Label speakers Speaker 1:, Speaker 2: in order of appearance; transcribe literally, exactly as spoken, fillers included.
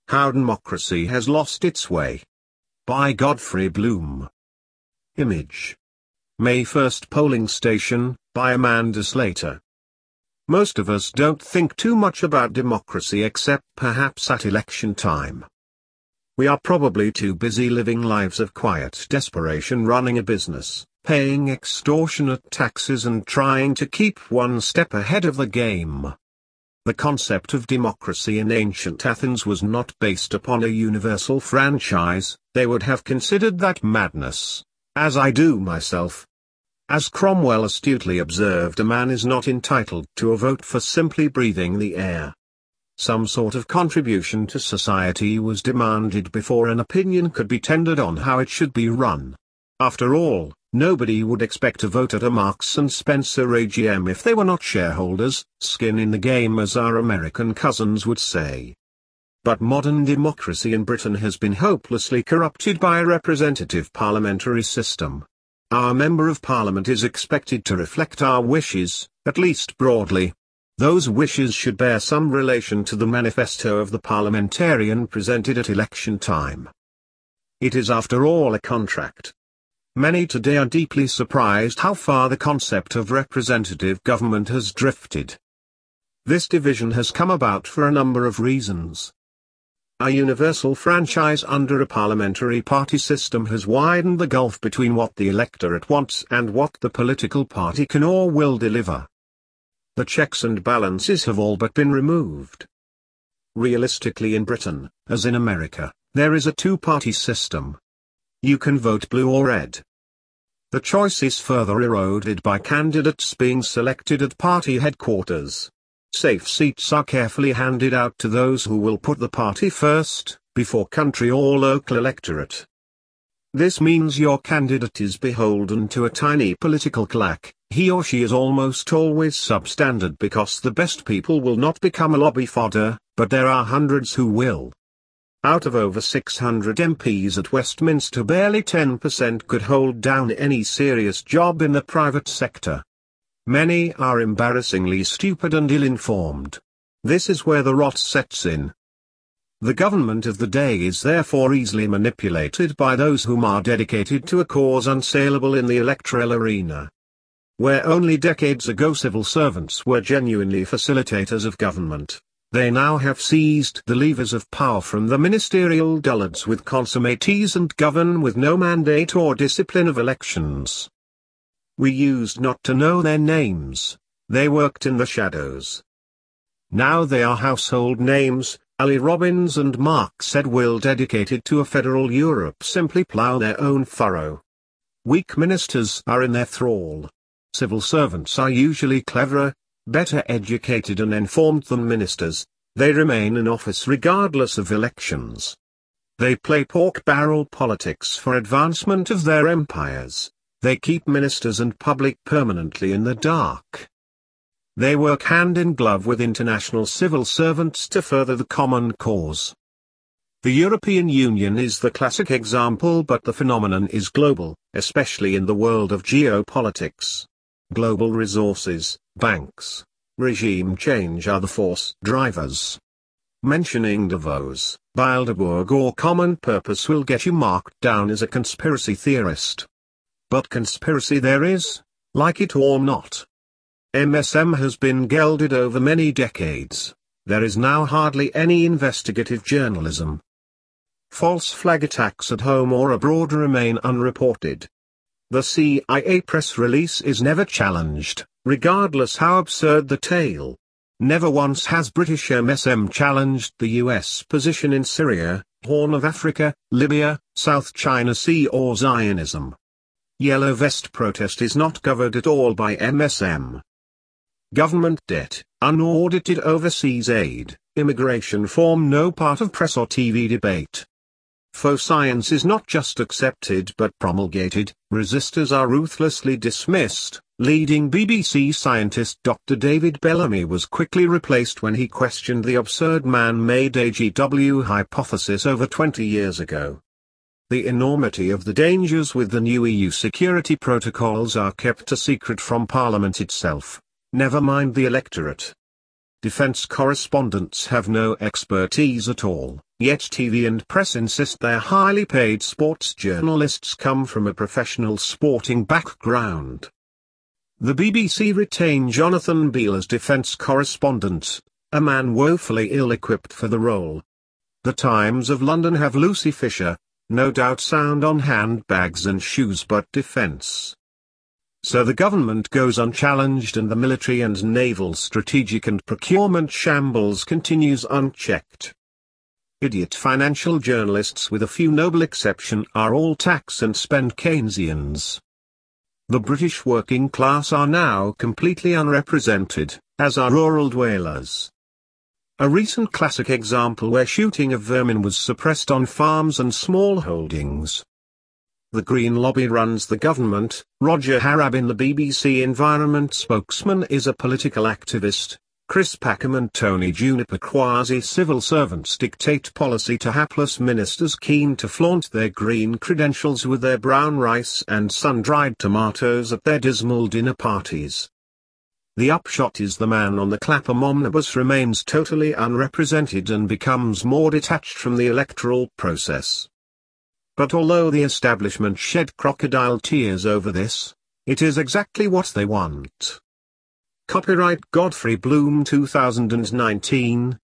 Speaker 1: How Democracy Has Lost Its Way. By Godfrey Bloom. Image. May first Polling Station, by Amanda Slater. Most of us don't think too much about democracy except perhaps at election time. We are probably too busy living lives of quiet desperation, running a business, paying extortionate taxes and trying to keep one step ahead of the game. The concept of democracy in ancient Athens was not based upon a universal franchise. They would have considered that madness, as I do myself. As Cromwell astutely observed, a man is not entitled to a vote for simply breathing the air. Some sort of contribution to society was demanded before an opinion could be tendered on how it should be run. After all, nobody would expect to vote at a Marks and Spencer A G M if they were not shareholders, skin in the game, as our American cousins would say. But modern democracy in Britain has been hopelessly corrupted by a representative parliamentary system. Our Member of Parliament is expected to reflect our wishes, at least broadly. Those wishes should bear some relation to the manifesto of the parliamentarian presented at election time. It is after all a contract. Many today are deeply surprised how far the concept of representative government has drifted. This division has come about for a number of reasons. A universal franchise under a parliamentary party system has widened the gulf between what the electorate wants and what the political party can or will deliver. The checks and balances have all but been removed. Realistically, in Britain, as in America, there is a two-party system. You can vote blue or red. The choice is further eroded by candidates being selected at party headquarters. Safe seats are carefully handed out to those who will put the party first, before country or local electorate. This means your candidate is beholden to a tiny political claque. He or she is almost always substandard because the best people will not become a lobby fodder, but there are hundreds who will. Out of over six hundred M Ps at Westminster, barely ten percent could hold down any serious job in the private sector. Many are embarrassingly stupid and ill-informed. This is where the rot sets in. The government of the day is therefore easily manipulated by those whom are dedicated to a cause unsaleable in the electoral arena. Where only decades ago civil servants were genuinely facilitators of government, they now have seized the levers of power from the ministerial dullards with consummates and govern with no mandate or discipline of elections. We used not to know their names. They worked in the shadows. Now they are household names. Ali Robbins and Mark Sedwill, dedicated to a federal Europe, simply plough their own furrow. Weak ministers are in their thrall. Civil servants are usually cleverer, better educated and informed than ministers. They remain in office regardless of elections. They play pork barrel politics for advancement of their empires. They keep ministers and public permanently in the dark. They work hand in glove with international civil servants to further the common cause. The European Union is the classic example, but the phenomenon is global, especially in the world of geopolitics. Global resources, banks, regime change are the force drivers. Mentioning Davos, Bilderberg or Common Purpose will get you marked down as a conspiracy theorist. But conspiracy there is, like it or not. M S M has been gelded over many decades. There is now hardly any investigative journalism. False flag attacks at home or abroad remain unreported. The C I A press release is never challenged, regardless how absurd the tale. Never once has British M S M challenged the U S position in Syria, Horn of Africa, Libya, South China Sea or Zionism. Yellow Vest protest is not covered at all by M S M. Government debt, unaudited overseas aid, immigration form no part of press or T V debate. Faux science is not just accepted but promulgated. Resistors are ruthlessly dismissed. Leading B B C scientist Doctor David Bellamy was quickly replaced when he questioned the absurd man-made A G W hypothesis over twenty years ago. The enormity of the dangers with the new E U security protocols are kept a secret from Parliament itself, never mind the electorate. Defence correspondents have no expertise at all. Yet T V and press insist their highly paid sports journalists come from a professional sporting background. The B B C retained Jonathan Beale as defence correspondent, a man woefully ill-equipped for the role. The Times of London have Lucy Fisher, no doubt sound on handbags and shoes but defence. So the government goes unchallenged and the military and naval strategic and procurement shambles continues unchecked. Idiot financial journalists with a few noble exceptions are all tax and spend Keynesians. The British working class are now completely unrepresented, as are rural dwellers. A recent classic example where shooting of vermin was suppressed on farms and small holdings. The Green Lobby runs the government. Roger Harabin, the B B C environment spokesman, is a political activist. Chris Packham and Tony Juniper, quasi-civil servants, dictate policy to hapless ministers keen to flaunt their green credentials with their brown rice and sun-dried tomatoes at their dismal dinner parties. The upshot is the man on the Clapham omnibus remains totally unrepresented and becomes more detached from the electoral process. But although the establishment shed crocodile tears over this, it is exactly what they want. Copyright Godfrey Bloom two thousand nineteen,